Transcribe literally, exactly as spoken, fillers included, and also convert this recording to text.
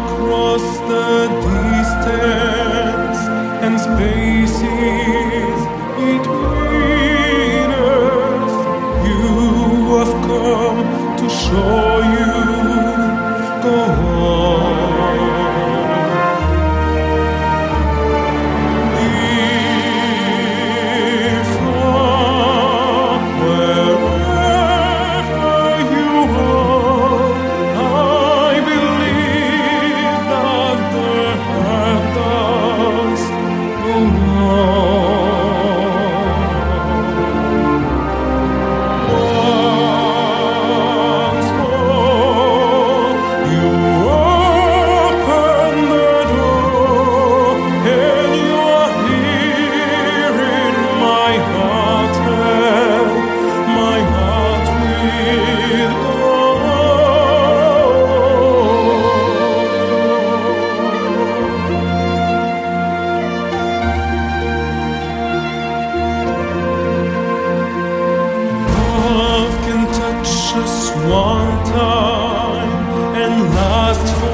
across the distance and spaces between us. You have come to show you go on. Before, wherever you are, I believe that the heart does go on. Once more, you open the door, and you are here in my heart, and my heart will go Love can touch us one time and last for